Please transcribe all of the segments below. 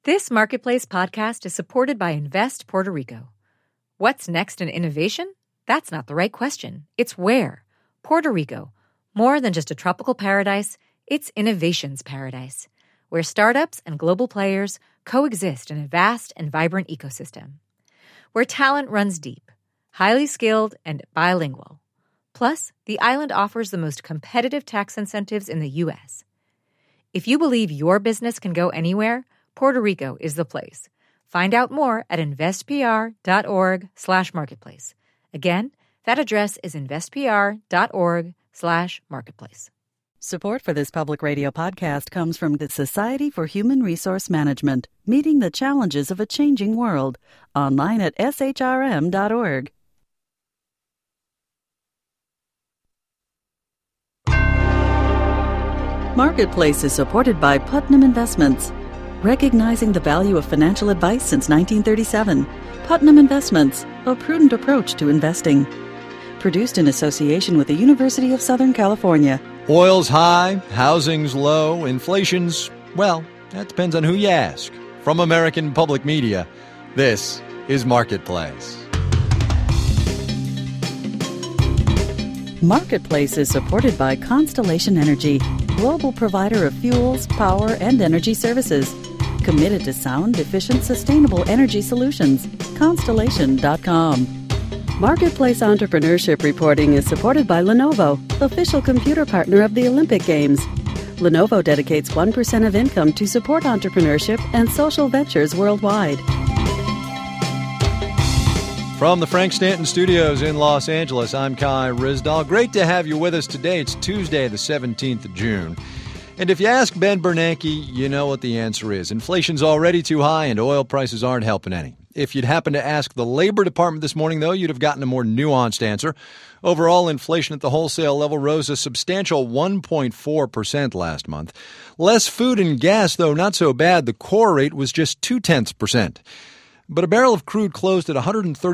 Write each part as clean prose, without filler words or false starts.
This Marketplace podcast is supported by Invest Puerto Rico. What's next in innovation? That's not the right question. It's where. Puerto Rico. More than just a tropical paradise, it's innovation's paradise, where startups and global players coexist in a vast and vibrant ecosystem. Where talent runs deep, highly skilled, and bilingual. Plus, the island offers the most competitive tax incentives in the U.S. If you believe your business can go anywhere, Puerto Rico is the place. Find out more at investpr.org/marketplace. Again, that address is investpr.org/marketplace. Support for this public radio podcast comes from the Society for Human Resource Management, meeting the challenges of a changing world. Online at shrm.org. Marketplace is supported by Putnam Investments. Recognizing the value of financial advice since 1937. Putnam Investments, a prudent approach to investing. Produced in association with the University of Southern California. Oil's high, housing's low, inflation's, well, that depends on who you ask. From American Public Media, this is Marketplace. Marketplace is supported by Constellation Energy, global provider of fuels, power, and energy services. Committed to sound, efficient, sustainable energy solutions. Constellation.com. Marketplace Entrepreneurship Reporting is supported by Lenovo, official computer partner of the Olympic Games. Lenovo dedicates 1% of income to support entrepreneurship and social ventures worldwide. From the Frank Stanton Studios in Los Angeles, I'm Kai Ryssdal. Great to have you with us today. It's Tuesday, the 17th of June. And if you ask Ben Bernanke, you know what the answer is. Inflation's already too high and oil prices aren't helping any. If you'd happen to ask the Labor Department this morning, though, you'd have gotten a more nuanced answer. Overall, inflation at the wholesale level rose a substantial 1.4% last month. Less food and gas, though, not so bad. The core rate was just 0.2%. But a barrel of crude closed at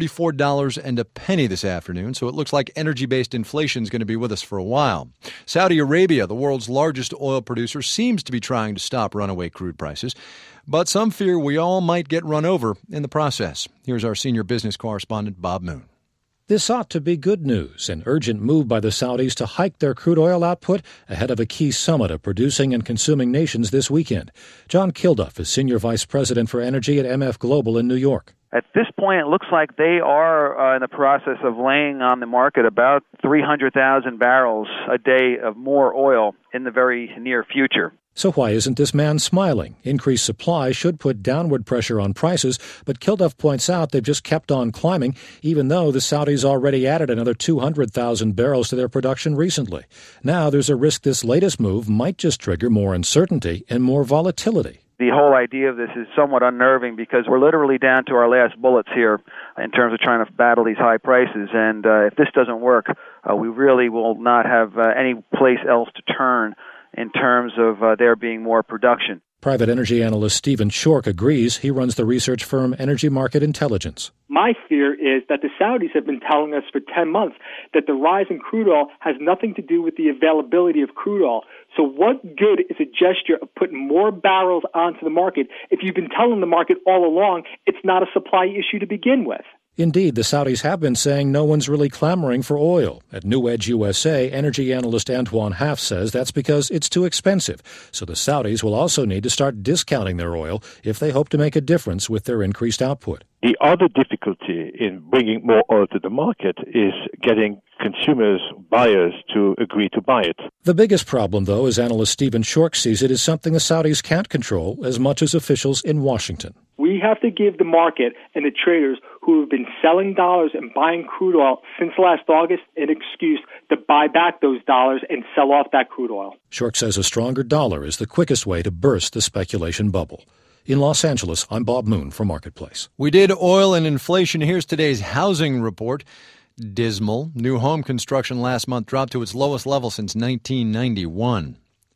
$134 and a penny this afternoon, so it looks like energy-based inflation is going to be with us for a while. Saudi Arabia, the world's largest oil producer, seems to be trying to stop runaway crude prices, but some fear we all might get run over in the process. Here's our senior business correspondent, Bob Moon. This ought to be good news, an urgent move by the Saudis to hike their crude oil output ahead of a key summit of producing and consuming nations this weekend. John Kilduff is Senior Vice President for Energy at MF Global in New York. At this point, it looks like they are in the process of laying on the market about 300,000 barrels a day of more oil in the very near future. So why isn't this man smiling? Increased supply should put downward pressure on prices, but Kilduff points out they've just kept on climbing, even though the Saudis already added another 200,000 barrels to their production recently. Now there's a risk this latest move might just trigger more uncertainty and more volatility. The whole idea of this is somewhat unnerving because we're literally down to our last bullets here in terms of trying to battle these high prices. And if this doesn't work, we really will not have any place else to turn in terms of there being more production. Private energy analyst Stephen Schork agrees. He runs the research firm Energy Market Intelligence. My fear is that the Saudis have been telling us for 10 months that the rise in crude oil has nothing to do with the availability of crude oil. So what good is a gesture of putting more barrels onto the market if you've been telling the market all along it's not a supply issue to begin with? Indeed, the Saudis have been saying no one's really clamoring for oil. At New Edge USA, energy analyst Antoine Haff says that's because it's too expensive. So the Saudis will also need to start discounting their oil if they hope to make a difference with their increased output. The other difficulty in bringing more oil to the market is getting consumers, buyers, to agree to buy it. The biggest problem, though, as analyst Stephen Schork sees it, is something the Saudis can't control as much as officials in Washington. We have to give the market and the traders who have been selling dollars and buying crude oil since last August an excuse to buy back those dollars and sell off that crude oil. Schork says a stronger dollar is the quickest way to burst the speculation bubble. In Los Angeles, I'm Bob Moon for Marketplace. We did oil and inflation. Here's today's housing report. Dismal. New home construction last month dropped to its lowest level since 1991.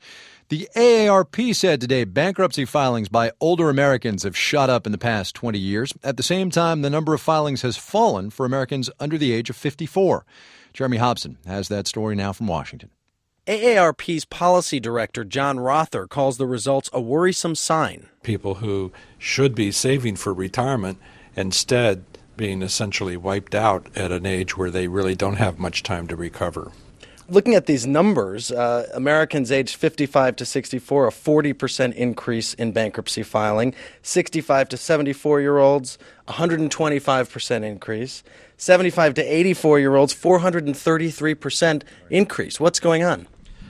The AARP said today bankruptcy filings by older Americans have shot up in the past 20 years. At the same time, the number of filings has fallen for Americans under the age of 54. Jeremy Hobson has that story now from Washington. AARP's policy director, John Rother, calls the results a worrisome sign. People who should be saving for retirement instead being essentially wiped out at an age where they really don't have much time to recover. Looking at these numbers, Americans aged 55 to 64, a 40% increase in bankruptcy filing. 65 to 74-year-olds, 125% increase. 75 to 84-year-olds, 433% increase. What's going on?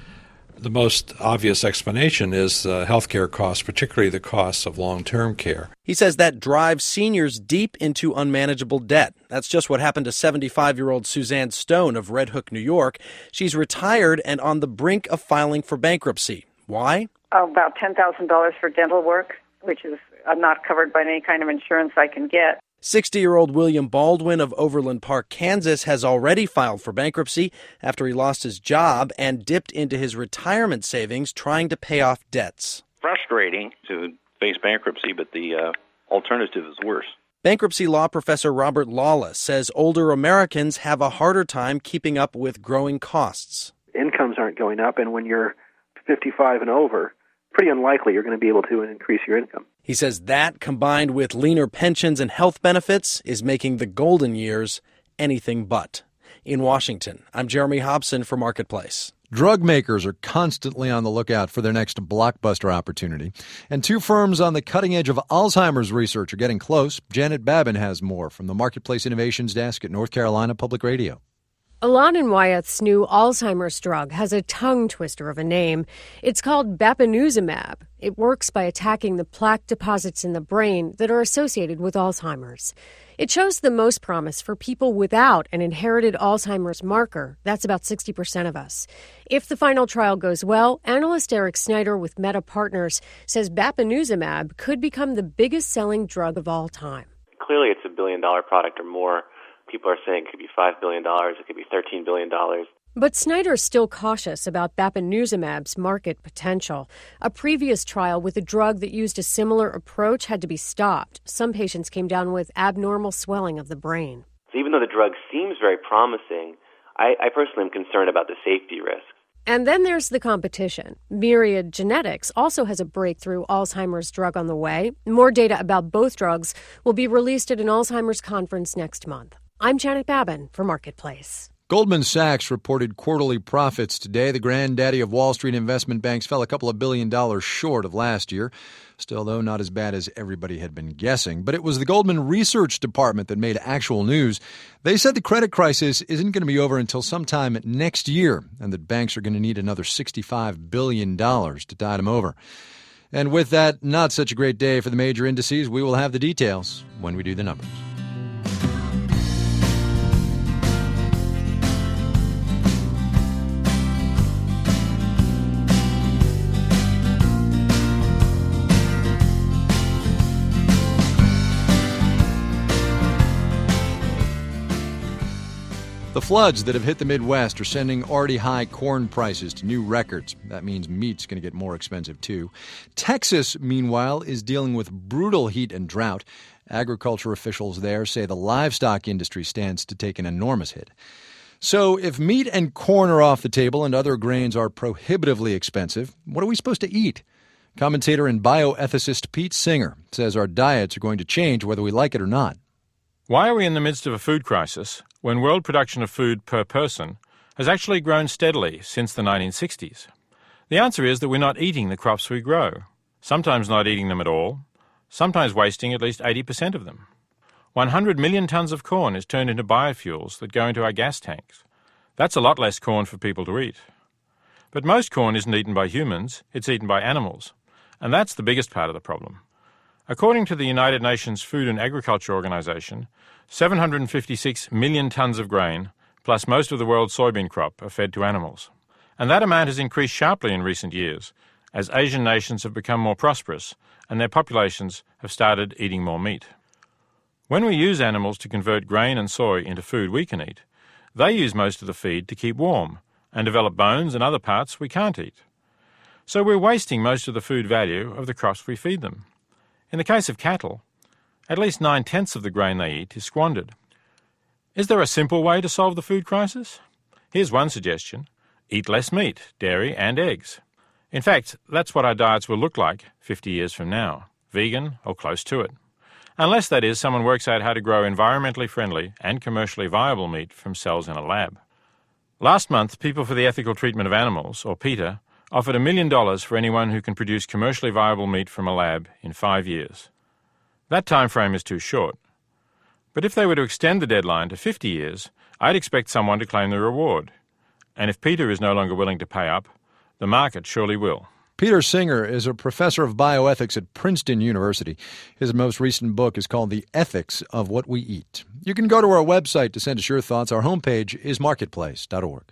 The most obvious explanation is healthcare costs, particularly the costs of long-term care. He says that drives seniors deep into unmanageable debt. That's just what happened to 75-year-old Suzanne Stone of Red Hook, New York. She's retired and on the brink of filing for bankruptcy. Why? About $10,000 for dental work, which is not covered by any kind of insurance I can get. 60-year-old William Baldwin of Overland Park, Kansas, has already filed for bankruptcy after he lost his job and dipped into his retirement savings trying to pay off debts. Frustrating to face bankruptcy, but the alternative is worse. Bankruptcy law professor Robert Lawless says older Americans have a harder time keeping up with growing costs. Incomes aren't going up, and when you're 55 and over, pretty unlikely you're going to be able to increase your income. He says that, combined with leaner pensions and health benefits, is making the golden years anything but. In Washington, I'm Jeremy Hobson for Marketplace. Drug makers are constantly on the lookout for their next blockbuster opportunity. And two firms on the cutting edge of Alzheimer's research are getting close. Janet Babin has more from the Marketplace Innovations Desk at North Carolina Public Radio. Alon Wyeth's new Alzheimer's drug has a tongue twister of a name. It's called bapineuzumab. It works by attacking the plaque deposits in the brain that are associated with Alzheimer's. It shows the most promise for people without an inherited Alzheimer's marker. That's about 60% of us. If the final trial goes well, analyst Eric Snyder with Meta Partners says bapineuzumab could become the biggest selling drug of all time. Clearly, it's $1 billion product or more. People are saying it could be $5 billion, it could be $13 billion. But Snyder's still cautious about bapineuzumab's market potential. A previous trial with a drug that used a similar approach had to be stopped. Some patients came down with abnormal swelling of the brain. So even though the drug seems very promising, I personally am concerned about the safety risks. And then there's the competition. Myriad Genetics also has a breakthrough Alzheimer's drug on the way. More data about both drugs will be released at an Alzheimer's conference next month. I'm Janet Babin for Marketplace. Goldman Sachs reported quarterly profits today. The granddaddy of Wall Street investment banks fell a couple of $1 billion short of last year. Still, though, not as bad as everybody had been guessing. But it was the Goldman Research Department that made actual news. They said the credit crisis isn't going to be over until sometime next year, and that banks are going to need another $65 billion to tide them over. And with that, not such a great day for the major indices. We will have the details when we do the numbers. The floods that have hit the Midwest are sending already high corn prices to new records. That means meat's going to get more expensive, too. Texas, meanwhile, is dealing with brutal heat and drought. Agriculture officials there say the livestock industry stands to take an enormous hit. So if meat and corn are off the table and other grains are prohibitively expensive, what are we supposed to eat? Commentator and bioethicist Pete Singer says our diets are going to change whether we like it or not. Why are we in the midst of a food crisis when world production of food per person has actually grown steadily since the 1960s? The answer is that we're not eating the crops we grow, sometimes not eating them at all, sometimes wasting at least 80% of them. 100 million tons of corn is turned into biofuels that go into our gas tanks. That's a lot less corn for people to eat. But most corn isn't eaten by humans, it's eaten by animals, and that's the biggest part of the problem. According to the United Nations Food and Agriculture Organization, 756 million tons of grain, plus most of the world's soybean crop, are fed to animals. And that amount has increased sharply in recent years, as Asian nations have become more prosperous and their populations have started eating more meat. When we use animals to convert grain and soy into food we can eat, they use most of the feed to keep warm and develop bones and other parts we can't eat. So we're wasting most of the food value of the crops we feed them. In the case of cattle, at least 9/10 of the grain they eat is squandered. Is there a simple way to solve the food crisis? Here's one suggestion. Eat less meat, dairy and eggs. In fact, that's what our diets will look like 50 years from now, vegan or close to it. Unless, that is, someone works out how to grow environmentally friendly and commercially viable meat from cells in a lab. Last month, People for the Ethical Treatment of Animals, or PETA, offered $1 million for anyone who can produce commercially viable meat from a lab in 5 years. That time frame is too short. But if they were to extend the deadline to 50 years, I'd expect someone to claim the reward. And if PETA is no longer willing to pay up, the market surely will. Peter Singer is a professor of bioethics at Princeton University. His most recent book is called The Ethics of What We Eat. You can go to our website to send us your thoughts. Our homepage is marketplace.org.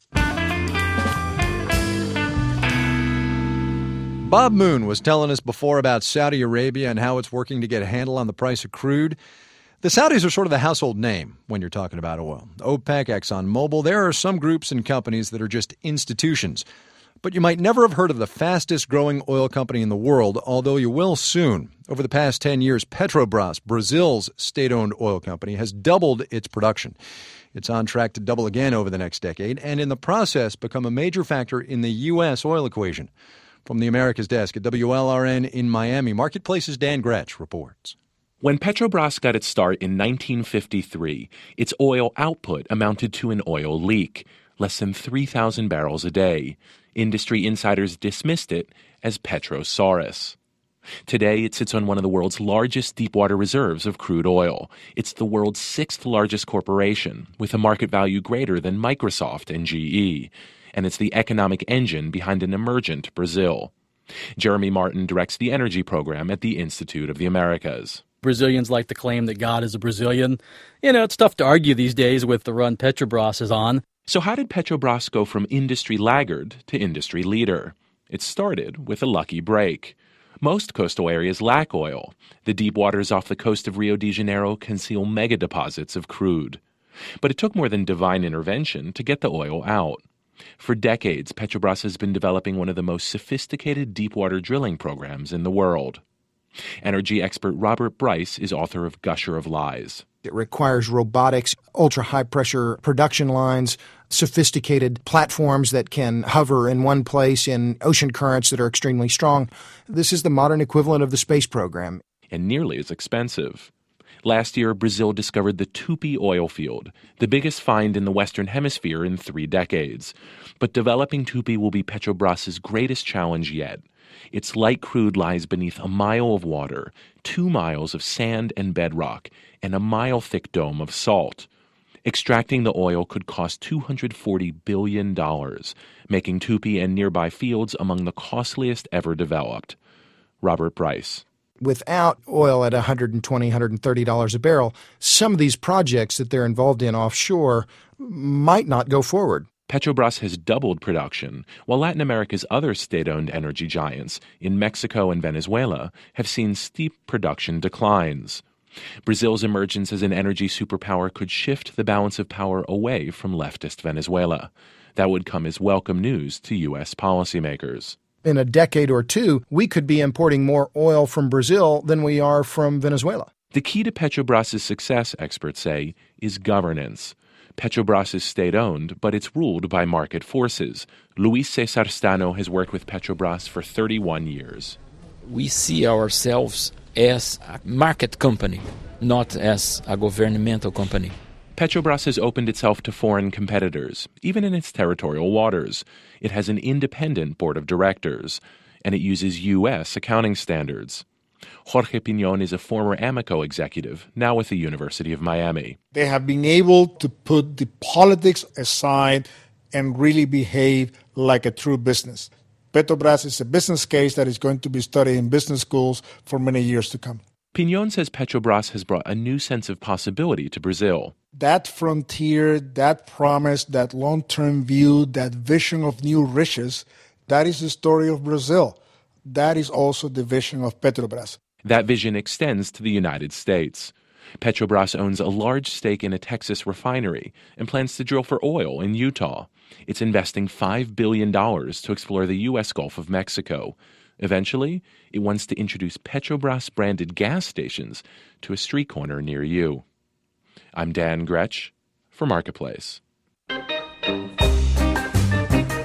Bob Moon was telling us before about Saudi Arabia and how it's working to get a handle on the price of crude. The Saudis are sort of the household name when you're talking about oil. OPEC, ExxonMobil, there are some groups and companies that are just institutions. But you might never have heard of the fastest growing oil company in the world, although you will soon. Over the past 10 years, Petrobras, Brazil's state-owned oil company, has doubled its production. It's on track to double again over the next decade, and in the process become a major factor in the U.S. oil equation. From the Americas Desk at WLRN in Miami, Marketplace's Dan Gretsch reports. When Petrobras got its start in 1953, its oil output amounted to an oil leak, less than 3,000 barrels a day. Industry insiders dismissed it as Petrosaurus. Today, it sits on one of the world's largest deepwater reserves of crude oil. It's the world's sixth largest corporation, with a market value greater than Microsoft and GE. And it's the economic engine behind an emergent Brazil. Jeremy Martin directs the energy program at the Institute of the Americas. Brazilians like to claim that God is a Brazilian. It's tough to argue these days with the run Petrobras is on. So how did Petrobras go from industry laggard to industry leader? It started with a lucky break. Most coastal areas lack oil. The deep waters off the coast of Rio de Janeiro conceal mega deposits of crude. But it took more than divine intervention to get the oil out. For decades, Petrobras has been developing one of the most sophisticated deepwater drilling programs in the world. Energy expert Robert Bryce is author of Gusher of Lies. It requires robotics, ultra-high-pressure production lines, sophisticated platforms that can hover in one place in ocean currents that are extremely strong. This is the modern equivalent of the space program. And nearly as expensive. Last year, Brazil discovered the Tupi oil field, the biggest find in the Western Hemisphere in 3 decades. But developing Tupi will be Petrobras's greatest challenge yet. Its light crude lies beneath a mile of water, 2 miles of sand and bedrock, and a mile-thick dome of salt. Extracting the oil could cost $240 billion, making Tupi and nearby fields among the costliest ever developed. Robert Bryce. Without oil at $120, $130 a barrel, some of these projects that they're involved in offshore might not go forward. Petrobras has doubled production, while Latin America's other state-owned energy giants, in Mexico and Venezuela, have seen steep production declines. Brazil's emergence as an energy superpower could shift the balance of power away from leftist Venezuela. That would come as welcome news to U.S. policymakers. In a decade or two, we could be importing more oil from Brazil than we are from Venezuela. The key to Petrobras's success, experts say, is governance. Petrobras is state-owned, but it's ruled by market forces. Luis Cesar Stano has worked with Petrobras for 31 years. We see ourselves as a market company, not as a governmental company. Petrobras has opened itself to foreign competitors, even in its territorial waters. It has an independent board of directors, and it uses U.S. accounting standards. Jorge Piñón is a former Amoco executive, now with the University of Miami. They have been able to put the politics aside and really behave like a true business. Petrobras is a business case that is going to be studied in business schools for many years to come. Piñón says Petrobras has brought a new sense of possibility to Brazil. That frontier, that promise, that long-term view, that vision of new riches, that is the story of Brazil. That is also the vision of Petrobras. That vision extends to the United States. Petrobras owns a large stake in a Texas refinery and plans to drill for oil in Utah. It's investing $5 billion to explore the U.S. Gulf of Mexico. Eventually, it wants to introduce Petrobras-branded gas stations to a street corner near you. I'm Dan Gretsch for Marketplace.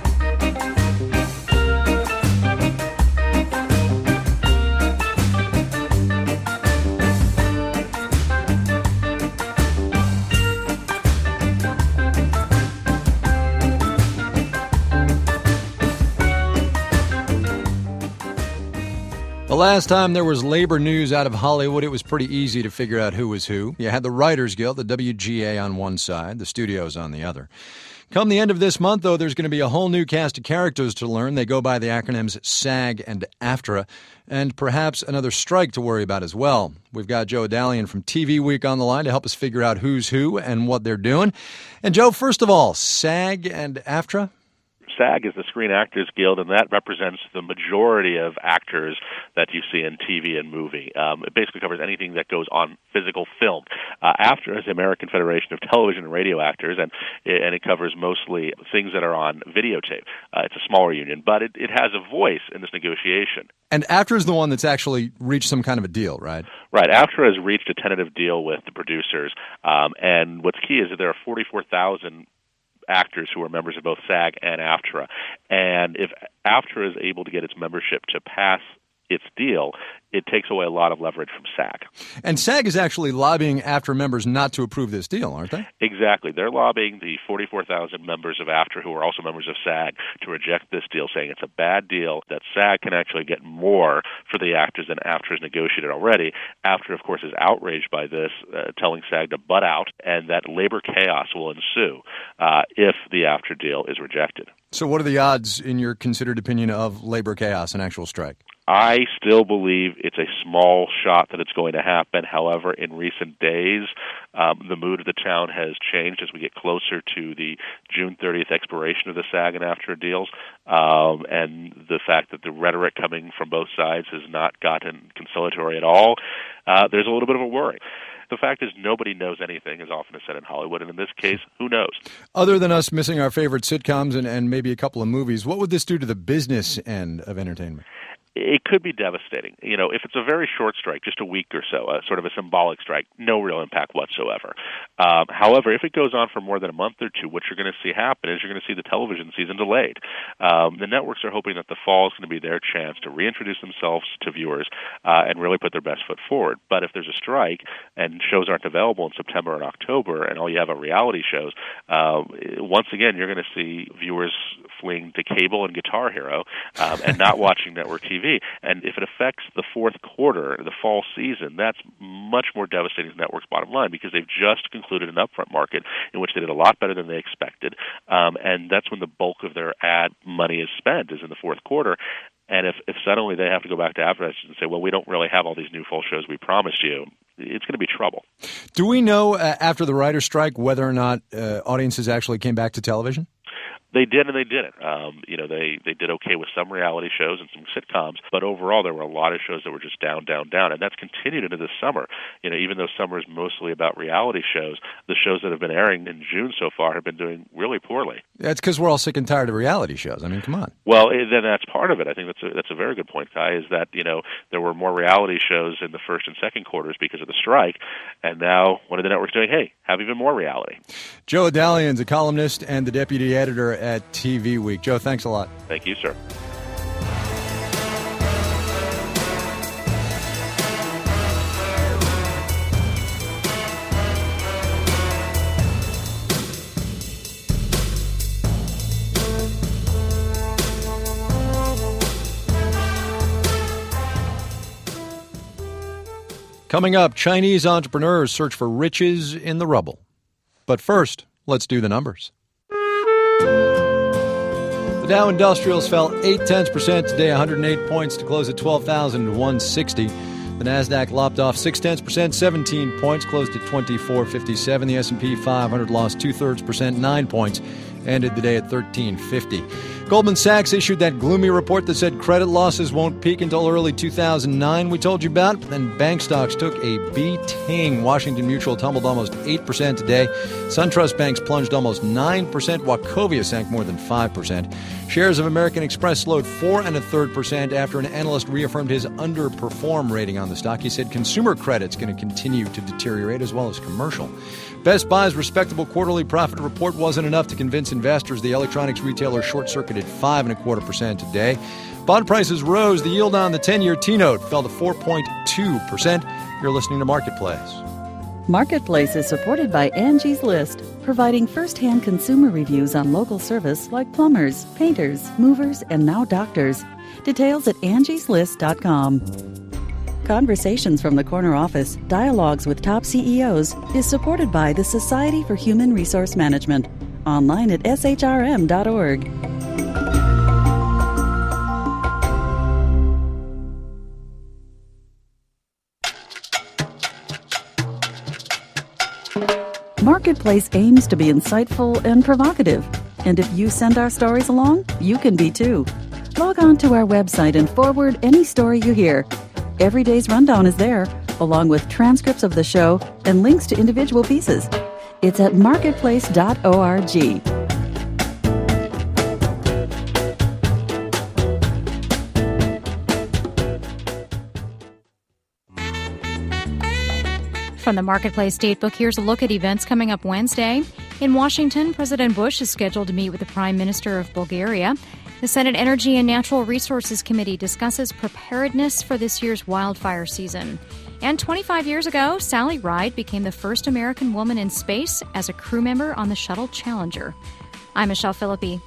last time there was labor news out of Hollywood, it was pretty easy to figure out who was who. You had the Writers Guild, the WGA on one side, the studios on the other. Come the end of this month, though, there's going to be a whole new cast of characters to learn. They go by the acronyms SAG and AFTRA, and perhaps another strike to worry about as well. We've got Joe Adalian from TV Week on the line to help us figure out who's who and what they're doing. And Joe, first of all, SAG and AFTRA? SAG is the Screen Actors Guild, and that represents the majority of actors that you see in TV and movie. It basically covers anything that goes on physical film. AFTRA is the American Federation of Television and Radio Actors, and it covers mostly things that are on videotape. It's a smaller union, but it has a voice in this negotiation. And AFTRA is the one that's actually reached some kind of a deal, right? Right. AFTRA has reached a tentative deal with the producers, and what's key is that there are 44,000 actors who are members of both SAG and AFTRA. And if AFTRA is able to get its membership to pass its deal, it takes away a lot of leverage from SAG. And SAG is actually lobbying AFTRA members not to approve this deal, aren't they? Exactly. They're lobbying the 44,000 members of AFTRA who are also members of SAG to reject this deal, saying it's a bad deal, that SAG can actually get more for the actors than AFTRA has negotiated already. AFTRA, of course, is outraged by this, telling SAG to butt out, and that labor chaos will ensue if the AFTRA deal is rejected. So what are the odds, in your considered opinion, of labor chaos and actual strike? I still believe it's a small shot that it's going to happen. However, in recent days, the mood of the town has changed as we get closer to the June 30th expiration of the SAG and AFTRA deals, and the fact that the rhetoric coming from both sides has not gotten conciliatory at all. There's a little bit of a worry. The fact is nobody knows anything, as often is said in Hollywood, and in this case, who knows? Other than us missing our favorite sitcoms and maybe a couple of movies, what would this do to the business end of entertainment? It could be devastating. You know, if it's a very short strike, just a week or so, sort of a symbolic strike, no real impact whatsoever. However, if it goes on for more than a month or two, what you're going to see happen is you're going to see the television season delayed. The networks are hoping that the fall is going to be their chance to reintroduce themselves to viewers and really put their best foot forward. But if there's a strike and shows aren't available in September and October, and all you have are reality shows, once again, you're going to see viewers fleeing to cable and Guitar Hero and not watching network TV. And if it affects the fourth quarter, the fall season, that's much more devastating to networks' bottom line because they've just concluded an upfront market in which they did a lot better than they expected. And that's when the bulk of their ad money is spent, is in the fourth quarter. And if suddenly they have to go back to advertisers and say, well, we don't really have all these new fall shows we promised you, it's going to be trouble. Do we know after the writer's strike whether or not audiences actually came back to television? They did and they didn't. They did okay with some reality shows and some sitcoms, but overall there were a lot of shows that were just down, and that's continued into this summer. You know, even though summer is mostly about reality shows, the shows that have been airing in June so far have been doing really poorly. That's because we're all sick and tired of reality shows. I mean, come on. Well, then that's part of it. I think that's a very good point, Kai, is that, you know, there were more reality shows in the first and second quarters because of the strike, and now what are the networks doing? Hey, have even more reality. Joe Adalian's a columnist and the deputy editor at TV Week. Joe, thanks a lot. Thank you, sir. Coming up, Chinese entrepreneurs search for riches in the rubble. But first, let's do the numbers. The Dow Industrials fell 0.8% today, 108 points to close at 12,160. The Nasdaq lopped off 0.6%, 17 points, closed at 2457. The S&P 500 lost 0.2%, 9 points, ended the day at 1350. Goldman Sachs issued that gloomy report that said credit losses won't peak until early 2009 we told you about. Then bank stocks took a beating. Washington Mutual tumbled almost 8% today. SunTrust banks plunged almost 9%. Wachovia sank more than 5%. Shares of American Express slowed 4 1/3% after an analyst reaffirmed his underperform rating on the stock. He said consumer credit's going to continue to deteriorate as well as commercial. Best Buy's respectable quarterly profit report wasn't enough to convince investors. The electronics retailer short-circuited 5 1/4% today. Bond prices rose. The yield on the 10-year T-note fell to 4.2%. You're listening to Marketplace. Marketplace is supported by Angie's List, providing first-hand consumer reviews on local service like plumbers, painters, movers, and now doctors. Details at angieslist.com. Conversations from the Corner Office, Dialogues with Top CEOs is supported by the Society for Human Resource Management. Online at shrm.org. Marketplace aims to be insightful and provocative. And if you send our stories along, you can be too. Log on to our website and forward any story you hear. Every day's rundown is there, along with transcripts of the show and links to individual pieces. It's at marketplace.org. From the Marketplace Datebook, here's a look at events coming up Wednesday. In Washington, President Bush is scheduled to meet with the Prime Minister of Bulgaria. The Senate Energy and Natural Resources Committee discusses preparedness for this year's wildfire season. And 25 years ago, Sally Ride became the first American woman in space as a crew member on the Shuttle Challenger. I'm Michelle Philippi.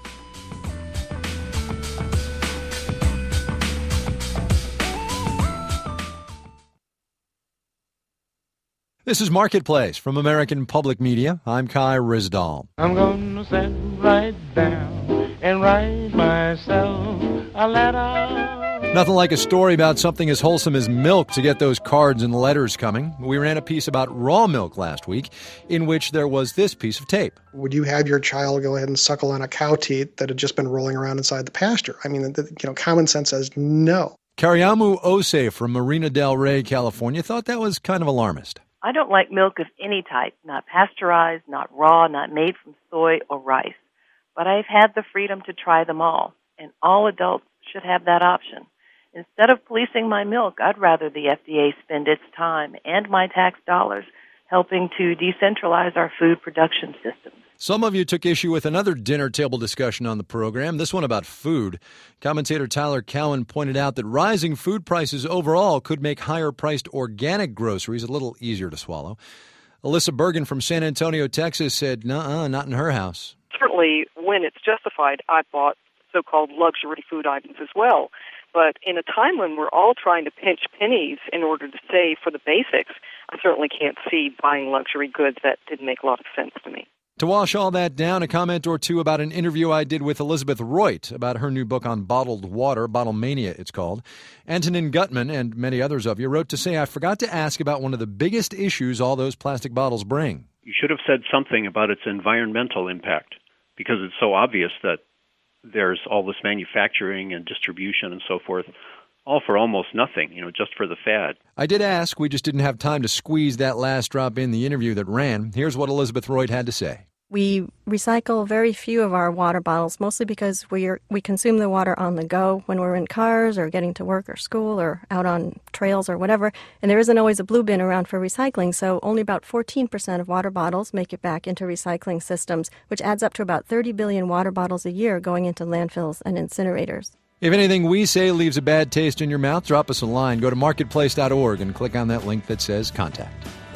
This is Marketplace from American Public Media. I'm Kai Risdahl. I'm going to sit right down and write myself a letter. Nothing like a story about something as wholesome as milk to get those cards and letters coming. We ran a piece about raw milk last week in which there was this piece of tape. Would you have your child go ahead and suckle on a cow teat that had just been rolling around inside the pasture? I mean, common sense says no. Karyamu Ose from Marina del Rey, California, thought that was kind of alarmist. I don't like milk of any type, not pasteurized, not raw, not made from soy or rice. But I've had the freedom to try them all, and all adults should have that option. Instead of policing my milk, I'd rather the FDA spend its time and my tax dollars helping to decentralize our food production system. Some of you took issue with another dinner table discussion on the program, this one about food. Commentator Tyler Cowen pointed out that rising food prices overall could make higher-priced organic groceries a little easier to swallow. Alyssa Bergen from San Antonio, Texas said, nuh-uh, not in her house. Certainly, when it's justified, I bought so-called luxury food items as well. But in a time when we're all trying to pinch pennies in order to save for the basics, I certainly can't see buying luxury goods. That didn't make a lot of sense to me. To wash all that down, a comment or two about an interview I did with Elizabeth Reut about her new book on bottled water, Bottle Mania it's called. Antonin Gutman and many others of you wrote to say, I forgot to ask about one of the biggest issues all those plastic bottles bring. You should have said something about its environmental impact, because it's so obvious that there's all this manufacturing and distribution and so forth, all for almost nothing, just for the fad. I did ask, we just didn't have time to squeeze that last drop in the interview that ran. Here's what Elizabeth Reut had to say. We recycle very few of our water bottles, mostly because we consume the water on the go when we're in cars or getting to work or school or out on trails or whatever. And there isn't always a blue bin around for recycling, so only about 14% of water bottles make it back into recycling systems, which adds up to about 30 billion water bottles a year going into landfills and incinerators. If anything we say leaves a bad taste in your mouth, drop us a line. Go to marketplace.org and click on that link that says Contact.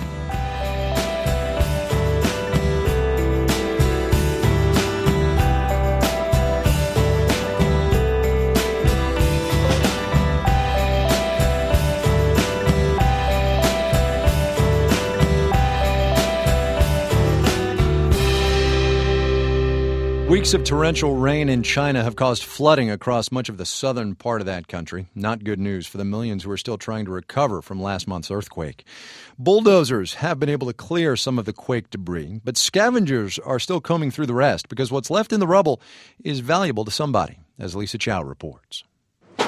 Weeks of torrential rain in China have caused flooding across much of the southern part of that country. Not good news for the millions who are still trying to recover from last month's earthquake. Bulldozers have been able to clear some of the quake debris, but scavengers are still combing through the rest because what's left in the rubble is valuable to somebody, as Lisa Chow reports. Ma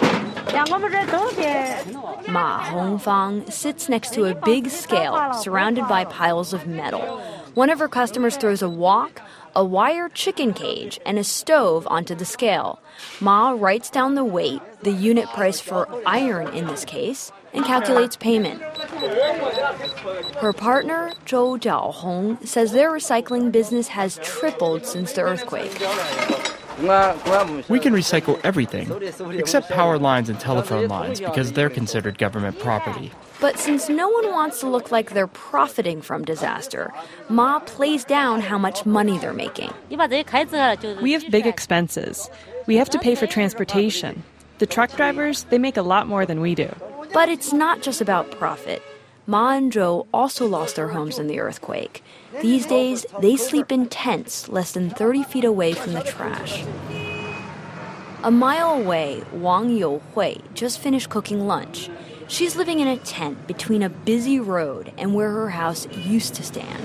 Hongfang sits next to a big scale surrounded by piles of metal. One of her customers throws a wok, a wire chicken cage, and a stove onto the scale. Ma writes down the weight, the unit price for iron in this case, and calculates payment. Her partner, Zhou Jiaohong, says their recycling business has tripled since the earthquake. We can recycle everything, except power lines and telephone lines, because they're considered government property. But since no one wants to look like they're profiting from disaster, Ma plays down how much money they're making. We have big expenses. We have to pay for transportation. The truck drivers, they make a lot more than we do. But it's not just about profit. Ma and Joe also lost their homes in the earthquake. These days, they sleep in tents less than 30 feet away from the trash. A mile away, Wang Youhui just finished cooking lunch. She's living in a tent between a busy road and where her house used to stand.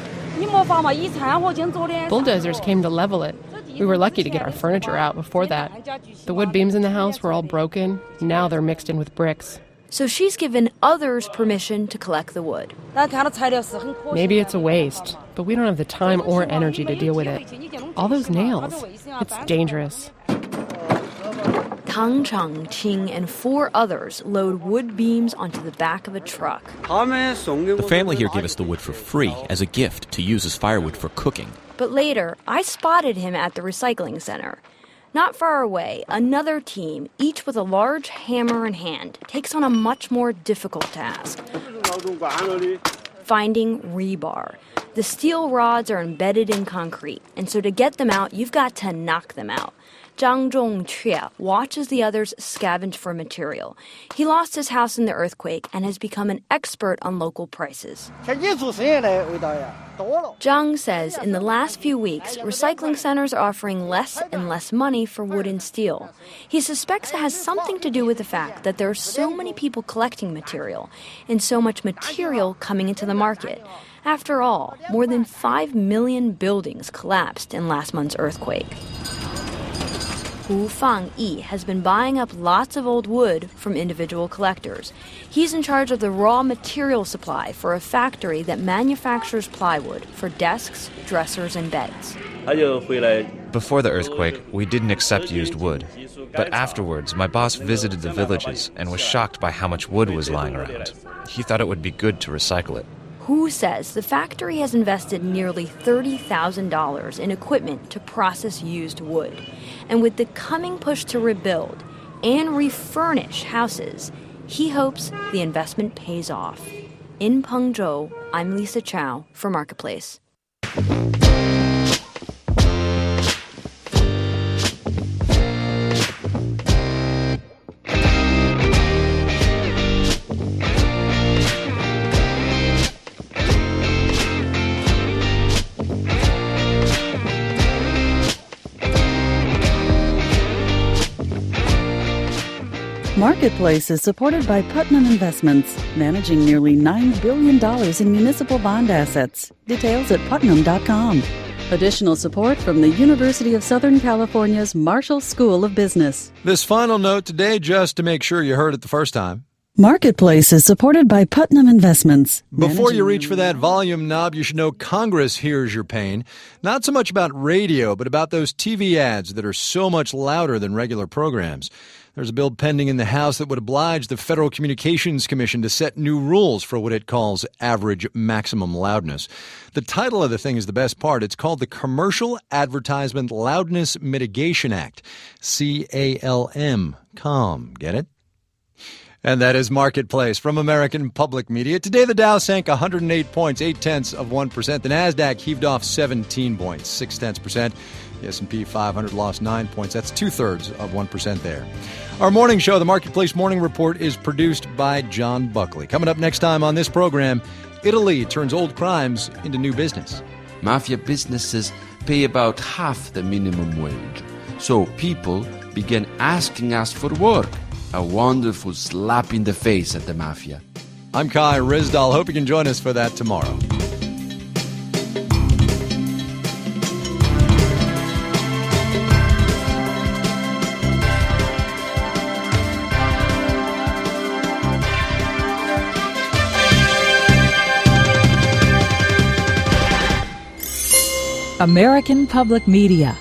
Bulldozers came to level it. We were lucky to get our furniture out before that. The wood beams in the house were all broken. Now they're mixed in with bricks. So she's given others permission to collect the wood. Maybe it's a waste, but we don't have the time or energy to deal with it. All those nails, it's dangerous. Tang Changqing and 4 others load wood beams onto the back of a truck. The family here gave us the wood for free as a gift to use as firewood for cooking. But later, I spotted him at the recycling center. Not far away, another team, each with a large hammer in hand, takes on a much more difficult task. Finding rebar. The steel rods are embedded in concrete, and so to get them out, you've got to knock them out. Zhang Zhongque watches the others scavenge for material. He lost his house in the earthquake and has become an expert on local prices. Zhang says in the last few weeks, recycling centers are offering less and less money for wood and steel. He suspects it has something to do with the fact that there are so many people collecting material and so much material coming into the market. After all, more than 5 million buildings collapsed in last month's earthquake. Hu Fangyi has been buying up lots of old wood from individual collectors. He's in charge of the raw material supply for a factory that manufactures plywood for desks, dressers, and beds. Before the earthquake, we didn't accept used wood. But afterwards, my boss visited the villages and was shocked by how much wood was lying around. He thought it would be good to recycle it. Hu says the factory has invested nearly $30,000 in equipment to process used wood. And with the coming push to rebuild and refurnish houses, he hopes the investment pays off. In Pengzhou, I'm Lisa Chow for Marketplace. Marketplace is supported by Putnam Investments, managing nearly $9 billion in municipal bond assets. Details at putnam.com. Additional support from the University of Southern California's Marshall School of Business. This final note today, just to make sure you heard it the first time. Marketplace is supported by Putnam Investments. Before you reach for that volume knob, you should know Congress hears your pain. Not so much about radio, but about those TV ads that are so much louder than regular programs. There's a bill pending in the House that would oblige the Federal Communications Commission to set new rules for what it calls average maximum loudness. The title of the thing is the best part. It's called the Commercial Advertisement Loudness Mitigation Act, CALM. CALM. Get it? And that is Marketplace from American Public Media. Today, the Dow sank 108 points, 0.8%. The Nasdaq heaved off 17 points, 0.6%. The S&P 500 lost 9 points. That's 0.2% there. Our morning show, the Marketplace Morning Report, is produced by John Buckley. Coming up next time on this program, Italy turns old crimes into new business. Mafia businesses pay about half the minimum wage. So people begin asking us for work. A wonderful slap in the face at the Mafia. I'm Kai Ryssdal. Hope you can join us for that tomorrow. American Public Media.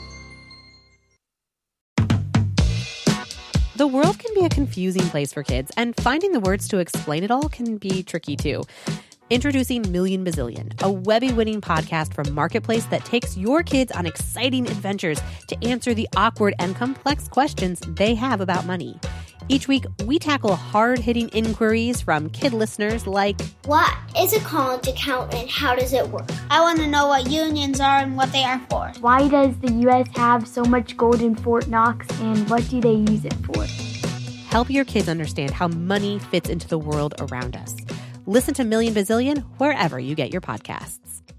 The world can be a confusing place for kids, and finding the words to explain it all can be tricky too. Introducing Million Bazillion, a Webby-winning podcast from Marketplace that takes your kids on exciting adventures to answer the awkward and complex questions they have about money. Each week, we tackle hard-hitting inquiries from kid listeners like, what is a college account and how does it work? I want to know what unions are and what they are for. Why does the U.S. have so much gold in Fort Knox and what do they use it for? help your kids understand how money fits into the world around us. Listen to Million Bazillion wherever you get your podcasts.